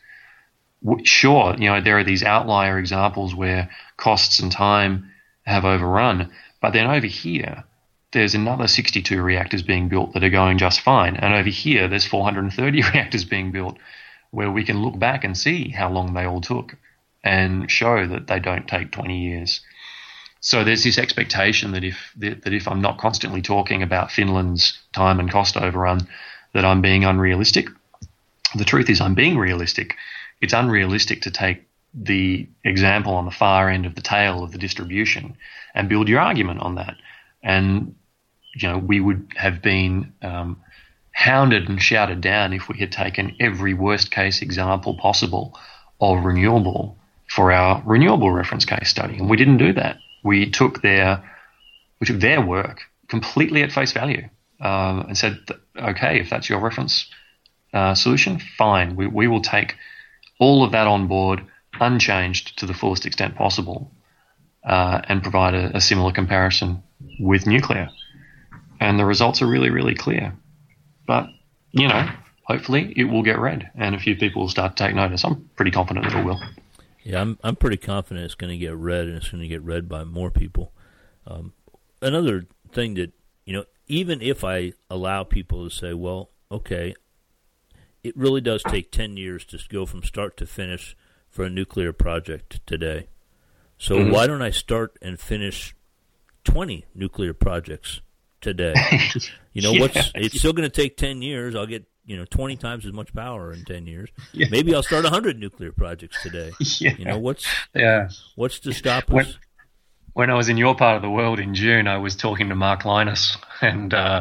Sure, you know, there are these outlier examples where costs and time have overrun, but then over here, there's another sixty-two reactors being built that are going just fine. And over here, there's four hundred thirty reactors being built where we can look back and see how long they all took and show that they don't take twenty years. So there's this expectation that if that if I'm not constantly talking about Finland's time and cost overrun, that I'm being unrealistic. The truth is I'm being realistic. It's unrealistic to take the example on the far end of the tail of the distribution and build your argument on that. And, you know, we would have been um, hounded and shouted down if we had taken every worst case example possible of renewable for our renewable reference case study. And we didn't do that. We took their, we took their work completely at face value um, and said, okay, if that's your reference uh, solution, fine. We, we will take all of that on board, unchanged to the fullest extent possible, uh, and provide a, a similar comparison with nuclear. And the results are really, really clear. But, you know, hopefully it will get read and a few people will start to take notice. I'm pretty confident that it will. Yeah, I'm I'm pretty confident it's going to get read, and it's going to get read by more people. Um, another thing that, you know, even if I allow people to say, well, okay, it really does take ten years to go from start to finish for a nuclear project today. So mm-hmm. why don't I start and finish twenty nuclear projects today? You know, yeah. what's it's still going to take ten years. I'll get, you know, twenty times as much power in ten years. Yeah. Maybe I'll start one hundred nuclear projects today. Yeah. You know, what's yeah. what's to stop us? When, when I was in your part of the world in June, I was talking to Mark Linus, and uh,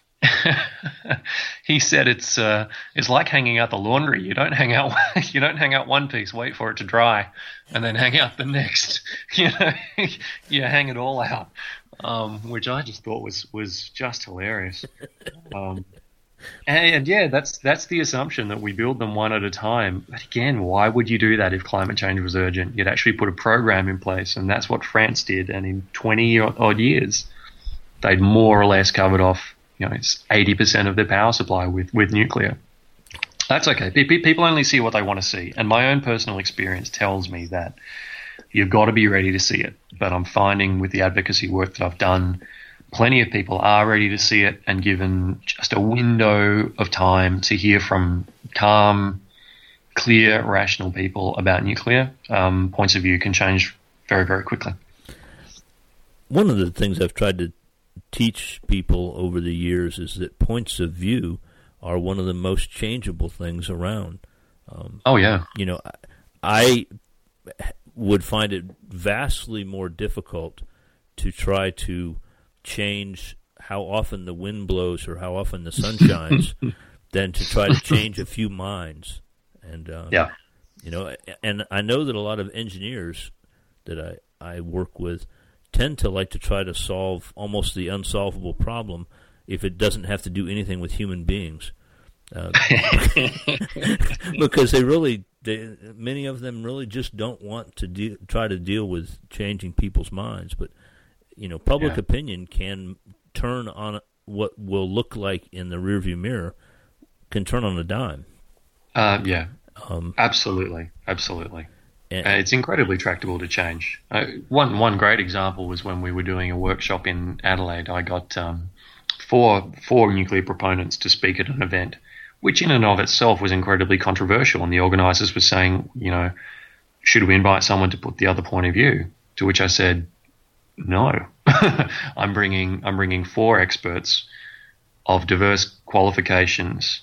he said it's uh, it's like hanging out the laundry. You don't hang out you don't hang out one piece, wait for it to dry, and then hang out the next. You know, you hang it all out, um, which I just thought was was just hilarious. Um, and, and yeah, that's that's the assumption that we build them one at a time. But again, why would you do that if climate change was urgent? You'd actually put a program in place, and that's what France did. And in twenty odd years, they'd more or less covered off, you know, it's eighty percent of their power supply with, with nuclear. That's okay. People only see what they want to see. And my own personal experience tells me that you've got to be ready to see it. But I'm finding with the advocacy work that I've done, plenty of people are ready to see it, and given just a window of time to hear from calm, clear, rational people about nuclear, um, points of view can change very, very quickly. One of the things I've tried to teach people over the years is that points of view are one of the most changeable things around. Um, oh, yeah. You know, I would find it vastly more difficult to try to change how often the wind blows or how often the sun shines than to try to change a few minds. And, uh, yeah. you know, and I know that a lot of engineers that I, I work with tend to like to try to solve almost the unsolvable problem if it doesn't have to do anything with human beings. Uh, because they really, they, many of them really just don't want to de- try to deal with changing people's minds. But, you know, public yeah. opinion can turn on what will look like in the rearview mirror, can turn on a dime. Uh, yeah, um, absolutely, absolutely. Uh, it's incredibly tractable to change. Uh, one one great example was when we were doing a workshop in Adelaide. I got um, four four nuclear proponents to speak at an event, which in and of itself was incredibly controversial. And the organisers were saying, you know, should we invite someone to put the other point of view? To which I said, no. I'm bringing I'm bringing four experts of diverse qualifications.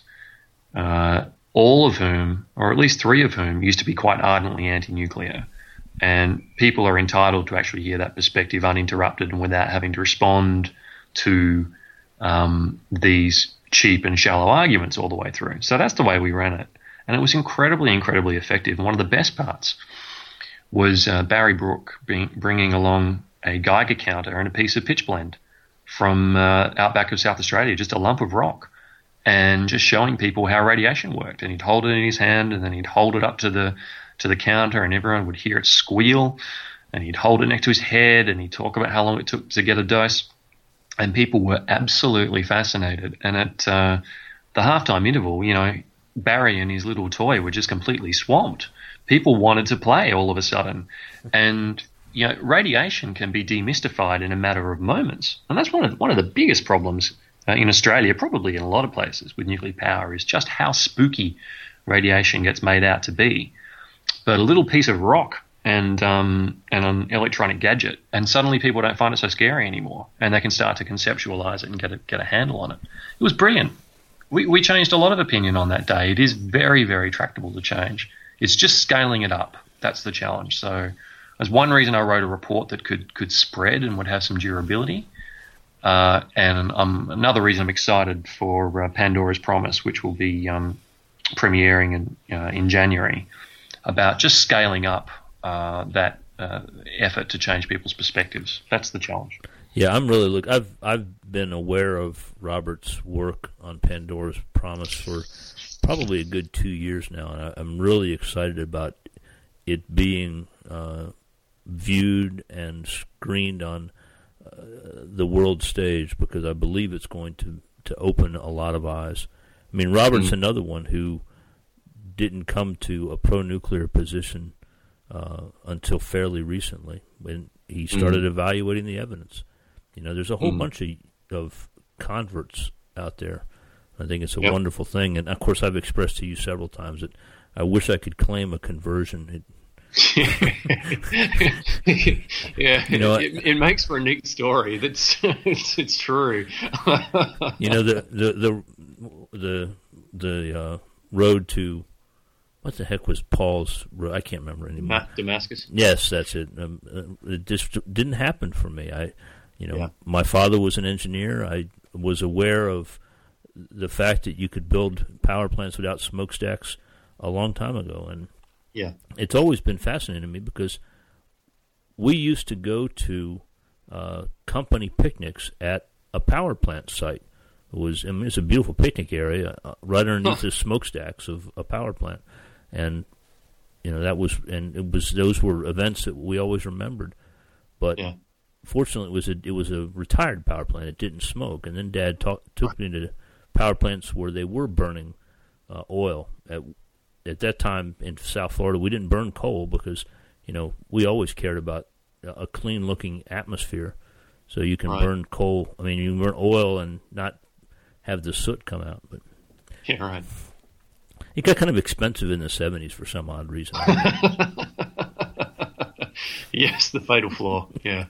Uh, all of whom, or at least three of whom, used to be quite ardently anti-nuclear. And people are entitled to actually hear that perspective uninterrupted and without having to respond to um, these cheap and shallow arguments all the way through. So that's the way we ran it. And it was incredibly, incredibly effective. And one of the best parts was uh, Barry Brook being, bringing along a Geiger counter and a piece of pitch blende from uh, outback of South Australia, just a lump of rock, and just showing people how radiation worked. And he'd hold it in his hand, and then he'd hold it up to the to the counter, and everyone would hear it squeal. And he'd hold it next to his head, and he'd talk about how long it took to get a dose. And people were absolutely fascinated. And at uh, the halftime interval, you know, Barry and his little toy were just completely swamped. People wanted to play all of a sudden. And, you know, radiation can be demystified in a matter of moments. And that's one of, one of the biggest problems Uh, in Australia, probably in a lot of places with nuclear power, is just how spooky radiation gets made out to be. But a little piece of rock and um, and an electronic gadget, and suddenly people don't find it so scary anymore, and they can start to conceptualize it and get a, get a handle on it. It was brilliant. We, we changed a lot of opinion on that day. It is very, very tractable to change. It's just scaling it up. That's the challenge. So there's one reason I wrote a report that could, could spread and would have some durability. Uh, and um, another reason I'm excited for uh, Pandora's Promise, which will be um, premiering in, uh, in January, about just scaling up uh, that uh, effort to change people's perspectives. That's the challenge. Yeah, I'm really look. I've I've been aware of Robert's work on Pandora's Promise for probably a good two years now, and I, I'm really excited about it being uh, viewed and screened on Uh, the world stage, because I believe it's going to, to open a lot of eyes. I mean, Robert's mm-hmm. another one who didn't come to a pro-nuclear position uh, until fairly recently, when he started mm-hmm. evaluating the evidence. You know, there's a whole mm-hmm. bunch of, of converts out there. I think it's a yep. wonderful thing. And, of course, I've expressed to you several times that I wish I could claim a conversion. It, yeah, you know, it, it makes for a neat story. That's it's, it's true. You know, the the the the, the uh, road to what the heck was Paul's road? I can't remember anymore. Damascus. Yes, that's it. Um, it just didn't happen for me. I, you know, yeah. my father was an engineer. I was aware of the fact that you could build power plants without smokestacks a long time ago, and yeah, it's always been fascinating to me because we used to go to uh, company picnics at a power plant site. It was, I mean, it's a beautiful picnic area uh, right underneath huh. the smokestacks of a power plant, and you know that was, and it was those were events that we always remembered. But yeah. fortunately, it was a it was a retired power plant. It didn't smoke, and then Dad talk, took me to power plants where they were burning uh, oil. At at that time in South Florida, we didn't burn coal because you know we always cared about a clean looking atmosphere. So you can right. burn coal. I mean, you can burn oil and not have the soot come out. But yeah, right. It got kind of expensive in the seventies for some odd reason. Yes, the fatal flaw. Yeah.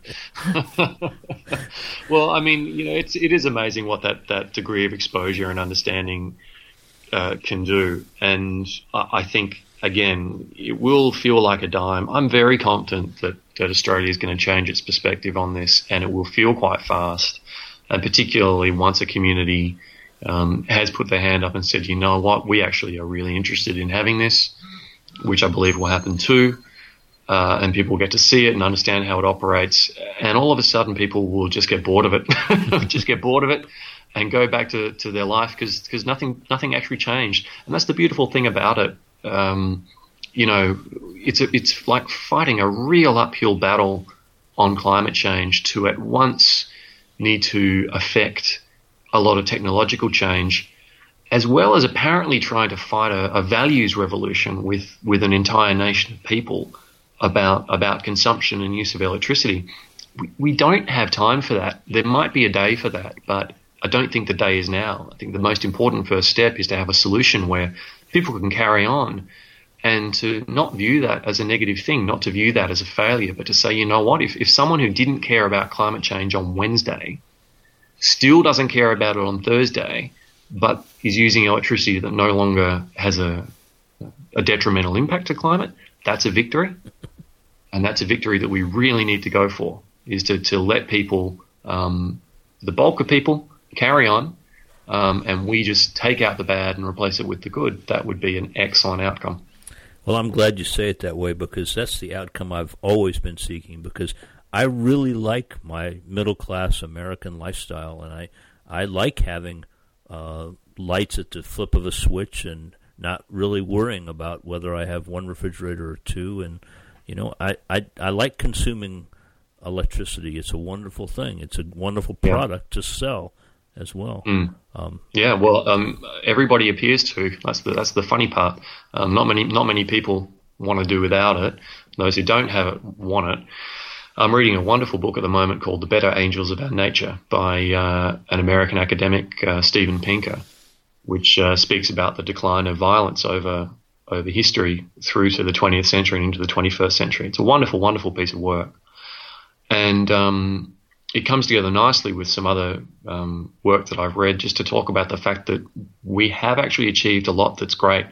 Well, I mean, you know, it's it is amazing what that, that degree of exposure and understanding uh, can do, and I, I think again it will feel like a dime. I'm very confident that that Australia is going to change its perspective on this, and it will feel quite fast. And particularly once a community um, has put their hand up and said, you know what, we actually are really interested in having this, which I believe will happen too. Uh, and people get to see it and understand how it operates. And all of a sudden people will just get bored of it, just get bored of it and go back to, to their life because because nothing nothing actually changed. And that's the beautiful thing about it. Um, you know, it's a, it's like fighting a real uphill battle on climate change to at once need to affect a lot of technological change as well as apparently trying to fight a, a values revolution with, with an entire nation of people about about consumption and use of electricity. We, we don't have time for that. There might be a day for that, but I don't think the day is now. I think the most important first step is to have a solution where people can carry on and to not view that as a negative thing, not to view that as a failure, but to say, you know what, if, if someone who didn't care about climate change on Wednesday still doesn't care about it on Thursday, but is using electricity that no longer has a, a detrimental impact to climate, that's a victory. And that's a victory that we really need to go for, is to, to let people, um, the bulk of people, carry on, um, and we just take out the bad and replace it with the good. That would be an excellent outcome. Well, I'm glad you say it that way, because that's the outcome I've always been seeking, because I really like my middle-class American lifestyle, and I, I like having uh, lights at the flip of a switch and not really worrying about whether I have one refrigerator or two. And, you know, I, I, I like consuming electricity. It's a wonderful thing. It's a wonderful product yeah. to sell as well. Mm. Um, yeah, well, um, everybody appears to. That's the that's the funny part. Um, not many not many people want to do without it. Those who don't have it want it. I'm reading a wonderful book at the moment called The Better Angels of Our Nature by uh, an American academic, uh, Steven Pinker, which uh, speaks about the decline of violence over over history through to the twentieth century and into the twenty-first century. It's a wonderful, wonderful piece of work. And um, it comes together nicely with some other um, work that I've read, just to talk about the fact that we have actually achieved a lot that's great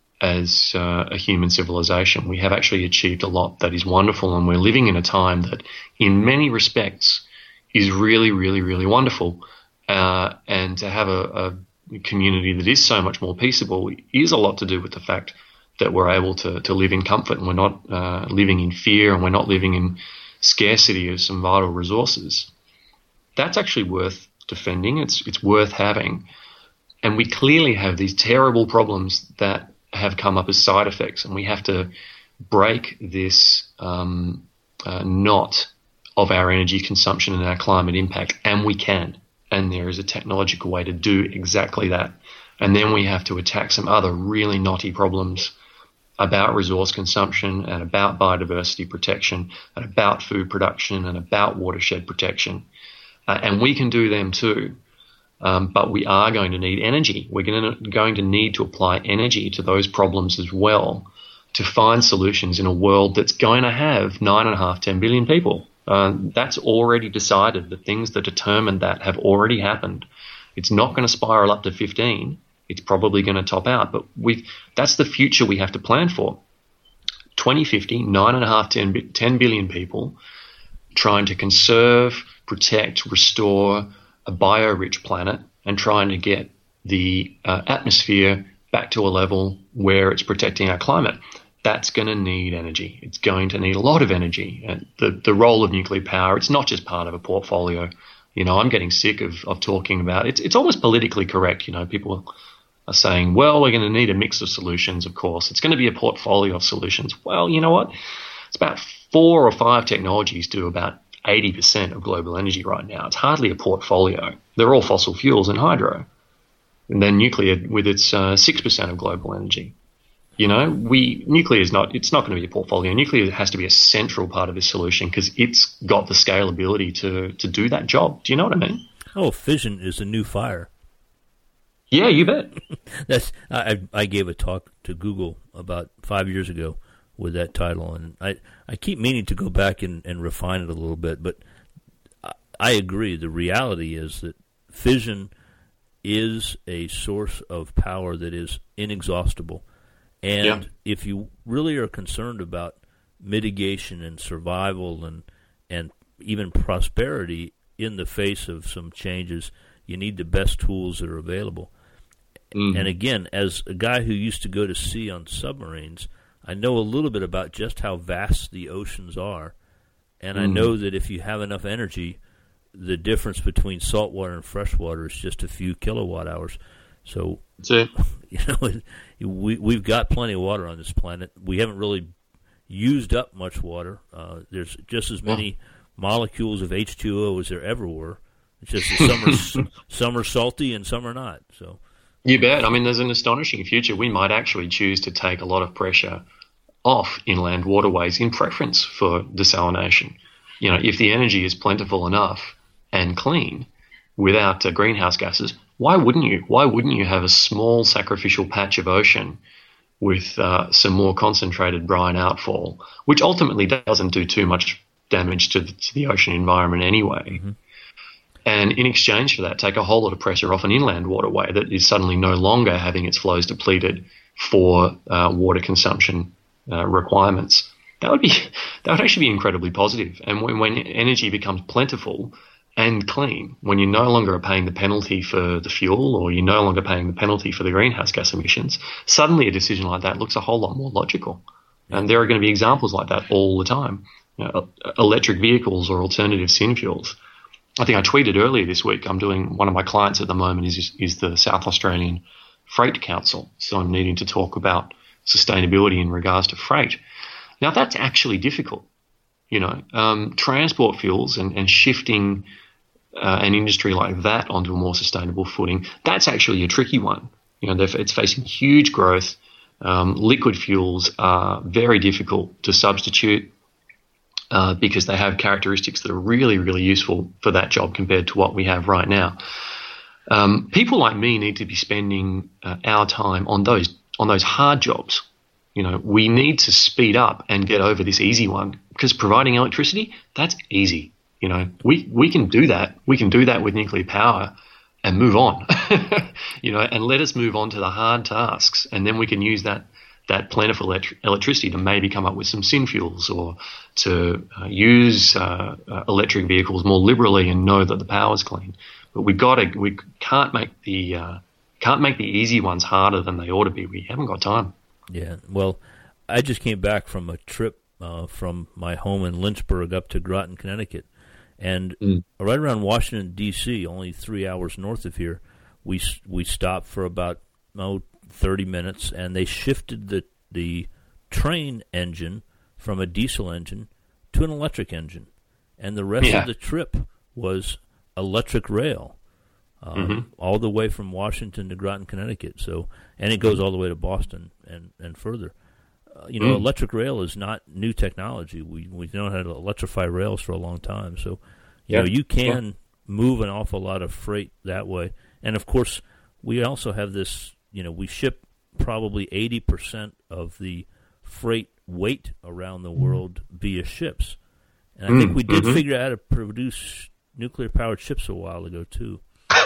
as uh, a human civilization. We have actually achieved a lot that is wonderful, and we're living in a time that in many respects is really, really, really wonderful. Uh, and to have a, a community that is so much more peaceable is a lot to do with the fact that we're able to, to live in comfort, and we're not uh, living in fear, and we're not living in scarcity of some vital resources. That's actually worth defending. It's it's worth having. And we clearly have these terrible problems that have come up as side effects, and we have to break this um, uh, knot of our energy consumption and our climate impact, and we can. And there is a technological way to do exactly that. And then we have to attack some other really knotty problems about resource consumption and about biodiversity protection and about food production and about watershed protection. Uh, and we can do them too. Um, but we are going to need energy. We're going to, going to need to apply energy to those problems as well to find solutions in a world that's going to have nine and a half, ten billion people. Uh, that's already decided. The things that determine that have already happened. It's not going to spiral up to fifteen. It's probably going to top out, but we that's the future we have to plan for. twenty fifty, nine and a half, ten, ten billion people trying to conserve, protect, restore a bio-rich planet and trying to get the uh, atmosphere back to a level where it's protecting our climate. That's going to need energy. It's going to need a lot of energy. And the, the role of nuclear power, it's not just part of a portfolio. You know, I'm getting sick of, of talking about it. It's, it's almost politically correct. You know, people are saying, well, we're going to need a mix of solutions, of course. It's going to be a portfolio of solutions. Well, you know what? It's about four or five technologies do about eighty percent of global energy right now. It's hardly a portfolio. They're all fossil fuels and hydro. And then nuclear with its uh, six percent of global energy. You know, we nuclear is not, it's not going to be a portfolio. Nuclear has to be a central part of this solution because it's got the scalability to, to do that job. Do you know what I mean? Oh, fission is a new fire. Yeah, you bet. That's I, I gave a talk to Google about five years ago with that title, and I, I keep meaning to go back and, and refine it a little bit, but I, I agree. The reality is that fission is a source of power that is inexhaustible. And yeah. if you really are concerned about mitigation and survival and and even prosperity in the face of some changes, you need the best tools that are available. Mm-hmm. And again, as a guy who used to go to sea on submarines, I know a little bit about just how vast the oceans are. And mm-hmm. I know that if you have enough energy, the difference between saltwater and freshwater is just a few kilowatt hours. So, That's it. you know, we, we've got plenty of water on this planet. We haven't really used up much water. Uh, there's just as many yeah. molecules of H two O as there ever were. It's just that some are, some are salty and some are not. So, You bet. I mean, there's an astonishing future. We might actually choose to take a lot of pressure off inland waterways in preference for desalination. You know, if the energy is plentiful enough and clean without uh, greenhouse gases, why wouldn't you? Why wouldn't you have a small sacrificial patch of ocean with uh, some more concentrated brine outfall, which ultimately doesn't do too much damage to the, to the ocean environment anyway? Mm-hmm. And in exchange for that, take a whole lot of pressure off an inland waterway that is suddenly no longer having its flows depleted for uh, water consumption uh, requirements. That would be that would actually be incredibly positive. And when, when energy becomes plentiful and clean, when you're no longer paying the penalty for the fuel or you're no longer paying the penalty for the greenhouse gas emissions, suddenly a decision like that looks a whole lot more logical. And there are going to be examples like that all the time. You know, electric vehicles or alternative syn fuels. I think I tweeted earlier this week, I'm doing, one of my clients at the moment is is the South Australian Freight Council. So I'm needing to talk about sustainability in regards to freight. Now, that's actually difficult. You know, um, transport fuels and, and shifting uh, an industry like that onto a more sustainable footing, that's actually a tricky one. You know, it's facing huge growth. Um, liquid fuels are very difficult to substitute. Uh, because they have characteristics that are really, really useful for that job compared to what we have right now. Um, people like me need to be spending uh, our time on those on those hard jobs. You know, we need to speed up and get over this easy one because providing electricity, that's easy. You know, we we can do that. We can do that with nuclear power and move on. You know, and let us move on to the hard tasks, and then we can use that. that plentiful elect- electricity to maybe come up with some syn fuels or to uh, use uh, uh, electric vehicles more liberally and know that the power's clean. But we got to, we can't make the uh, can't make the easy ones harder than they ought to be. We haven't got time. Yeah. Well, I just came back from a trip uh, from my home in Lynchburg up to Groton, Connecticut, and mm. right around Washington D C, only three hours north of here, we we stopped for about oh. thirty minutes, and they shifted the the train engine from a diesel engine to an electric engine, and the rest yeah. of the trip was electric rail, um, mm-hmm. all the way from Washington to Groton, Connecticut. So, and it goes all the way to Boston and and further. Uh, you know, mm. electric rail is not new technology. We we know how to electrify rails for a long time. So, you yeah. know, you can yeah. move an awful lot of freight that way, and of course, we also have this. You know, we ship probably eighty percent of the freight weight around the world via ships. And I mm, think we did mm-hmm. figure out how to produce nuclear-powered ships a while ago, too.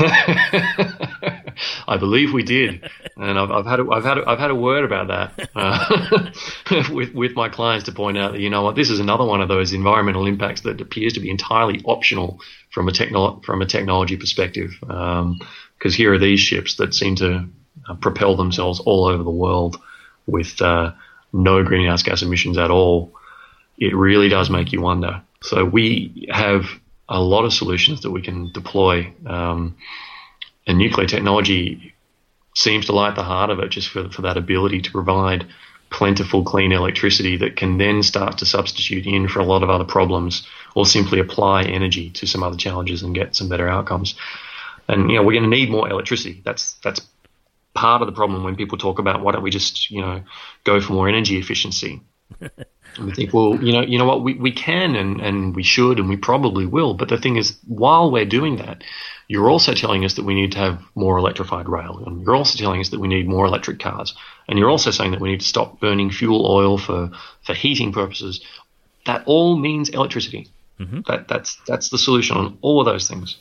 I believe we did. And I've, I've, had, a, I've, had, a, I've had a word about that uh, with, with my clients to point out that, you know what, this is another one of those environmental impacts that appears to be entirely optional from a, technolo- from a technology perspective. Because um, here are these ships that seem to Uh, propel themselves all over the world with uh, no greenhouse gas emissions at all. It really does make you wonder. So we have a lot of solutions that we can deploy, um, and nuclear technology seems to light the heart of it just for, for that ability to provide plentiful, clean electricity that can then start to substitute in for a lot of other problems or simply apply energy to some other challenges and get some better outcomes. And, you know, we're going to need more electricity. That's that's part of the problem when people talk about why don't we just, you know, go for more energy efficiency. And we think, well, you know, you know what, we, we can and, and we should and we probably will. But the thing is, while we're doing that, you're also telling us that we need to have more electrified rail. And you're also telling us that we need more electric cars. And you're also saying that we need to stop burning fuel oil for, for heating purposes. That all means electricity. Mm-hmm. That that's that's the solution on all of those things.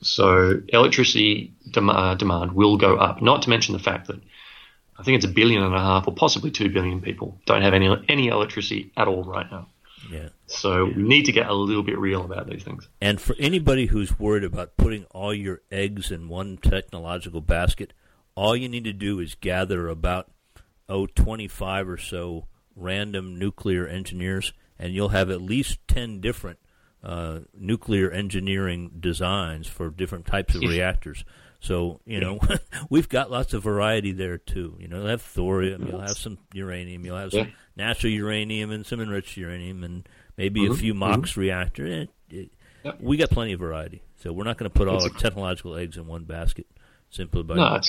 So electricity dem- uh, demand will go up, not to mention the fact that I think it's a billion and a half or possibly two billion people don't have any any electricity at all right now. Yeah. So we need to get a little bit real about these things. And for anybody who's worried about putting all your eggs in one technological basket, all you need to do is gather about, oh, twenty-five or so random nuclear engineers, and you'll have at least ten different uh, nuclear engineering designs for different types of reactors. So, you know, we've got lots of variety there, too. You know, you'll have thorium, you'll have some uranium, you'll have some yeah. natural uranium and some enriched uranium and maybe mm-hmm. a few MOX mm-hmm. reactors. It, it, yep. We got plenty of variety. So we're not going to put all it's our a, technological eggs in one basket simply by... No, it's,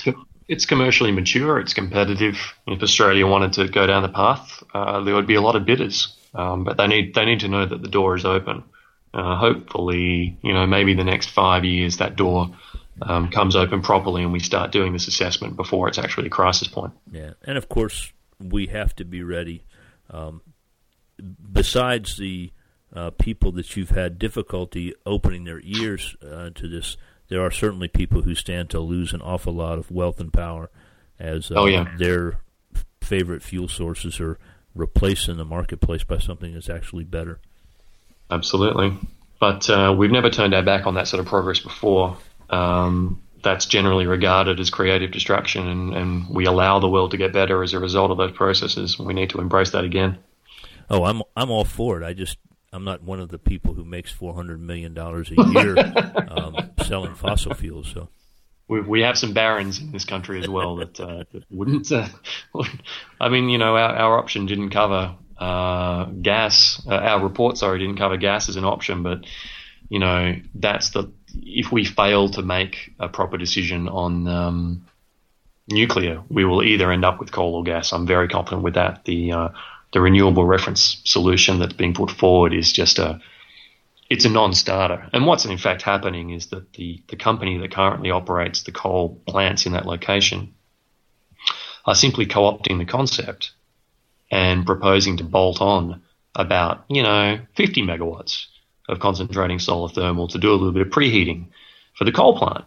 it's commercially mature. It's competitive. If Australia wanted to go down the path, uh, there would be a lot of bidders. Um, but they need they need to know that the door is open. Uh, hopefully, you know, maybe the next five years that door um, comes open properly, and we start doing this assessment before it's actually a crisis point. Yeah, and of course we have to be ready. Um, besides the uh, people that you've had difficulty opening their ears uh, to this, there are certainly people who stand to lose an awful lot of wealth and power as uh, oh, yeah. their favorite fuel sources are replaced in the marketplace by something that's actually better. Absolutely. But uh, we've never turned our back on that sort of progress before. Um, that's generally regarded as creative destruction, and, and we allow the world to get better as a result of those processes. We need to embrace that again. Oh, I'm I'm all for it. I just I'm not one of the people who makes four hundred million dollars a year um, selling fossil fuels. So we we have some barons in this country as well that, uh, that wouldn't. Uh, I mean, you know, our, our option didn't cover uh, gas. Uh, our report, sorry, didn't cover gas as an option. But you know, that's the if we fail to make a proper decision on um, nuclear, we will either end up with coal or gas. I'm very confident with that. The uh, the renewable reference solution that's being put forward is just a it's a non-starter. And what's in fact happening is that the, the company that currently operates the coal plants in that location are simply co-opting the concept and proposing to bolt on about, you know, fifty megawatts of concentrating solar thermal to do a little bit of preheating for the coal plant.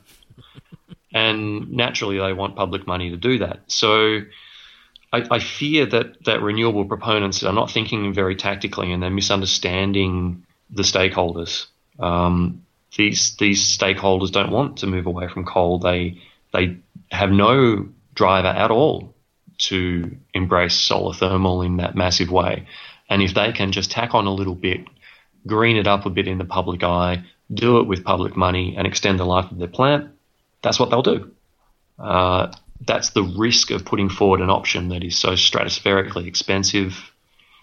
And naturally they want public money to do that. So I, I fear that, that renewable proponents are not thinking very tactically, and they're misunderstanding the stakeholders. Um, these these stakeholders don't want to move away from coal. They they have no driver at all to embrace solar thermal in that massive way. And if they can just tack on a little bit, green it up a bit in the public eye, do it with public money, and extend the life of their plant, that's what they'll do. Uh, that's the risk of putting forward an option that is so stratospherically expensive,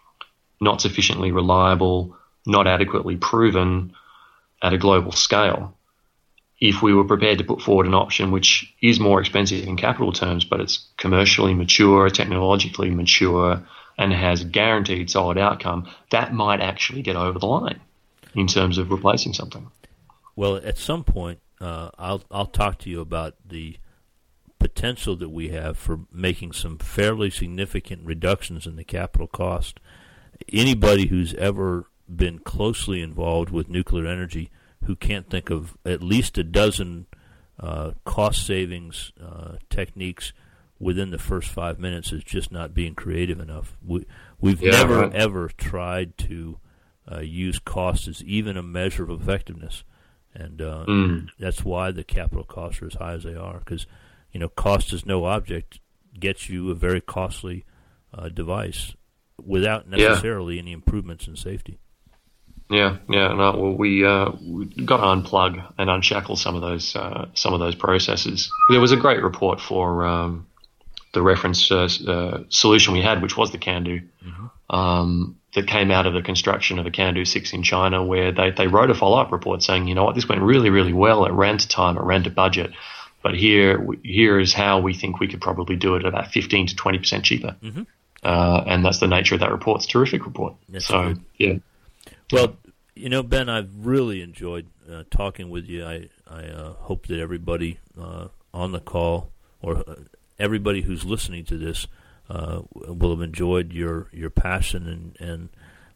not sufficiently reliable, not adequately proven at a global scale. If we were prepared to put forward an option which is more expensive in capital terms, but it's commercially mature, technologically mature, and has guaranteed solid outcome, that might actually get over the line in terms of replacing something. Well, at some point, uh, I'll I'll talk to you about the potential that we have for making some fairly significant reductions in the capital cost. Anybody who's ever been closely involved with nuclear energy who can't think of at least a dozen uh, cost savings uh, techniques within the first five minutes is just not being creative enough. We, we've yeah, never, right. ever tried to uh, use cost as even a measure of effectiveness. And uh, mm. that's why the capital costs are as high as they are, because you know, cost as no object gets you a very costly uh, device without necessarily yeah. any improvements in safety. Yeah, yeah. No, well, we uh, we got to unplug and unshackle some of those uh, some of those processes. There was a great report for um, the reference uh, uh, solution we had, which was the CANDU, mm-hmm. um, that came out of the construction of a CANDU six in China, where they they wrote a follow up report saying, you know what, this went really really well. It ran to time. It ran to budget. But here, here is how we think we could probably do it at about fifteen to twenty percent cheaper. Mm-hmm. Uh, and that's the nature of that report. It's a terrific report. That's so, good. yeah. Well, you know, Ben, I've really enjoyed uh, talking with you. I, I uh, hope that everybody uh, on the call, or uh, everybody who's listening to this, uh, will have enjoyed your, your passion, and, and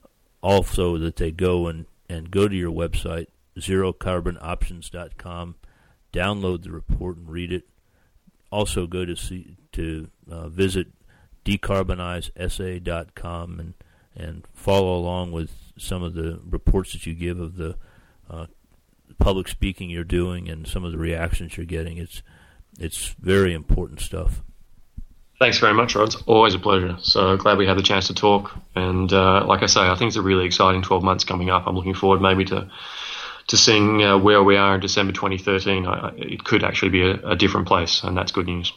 also that they go and, and go to your website, zero carbon options dot com. Download the report and read it. Also, go to see, to uh, visit decarbonize S A dot com and and follow along with some of the reports that you give of the uh, public speaking you're doing and some of the reactions you're getting. It's it's very important stuff. Thanks very much, Rod. It's always a pleasure. So glad we had the chance to talk. And uh, like I say, I think it's a really exciting twelve months coming up. I'm looking forward maybe to. to seeing uh, where we are in December twenty thirteen. I, it could actually be a, a different place, and that's good news.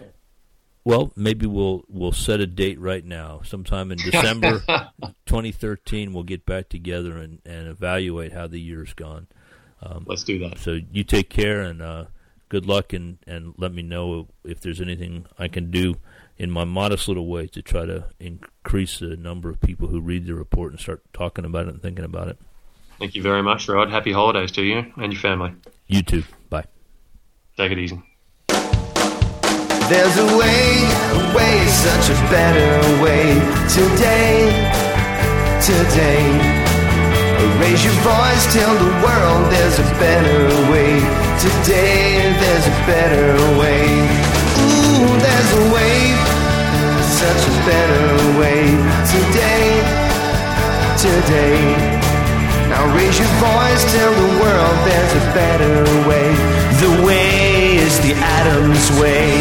Well, maybe we'll we'll set a date right now. Sometime in December twenty thirteen, we'll get back together and, and evaluate how the year's gone. Um, Let's do that. So you take care, and uh, good luck, and, and let me know if there's anything I can do in my modest little way to try to increase the number of people who read the report and start talking about it and thinking about it. Thank you very much, Rod. Happy holidays to you and your family. You too. Bye. Take it easy. There's a way, a way, such a better way. Today, today, raise your voice, tell the world there's a better way. Today, there's a better way. Ooh, there's a way, such a better way. Today, today. Now raise your voice, tell the world there's a better way. The way is the Adam's way.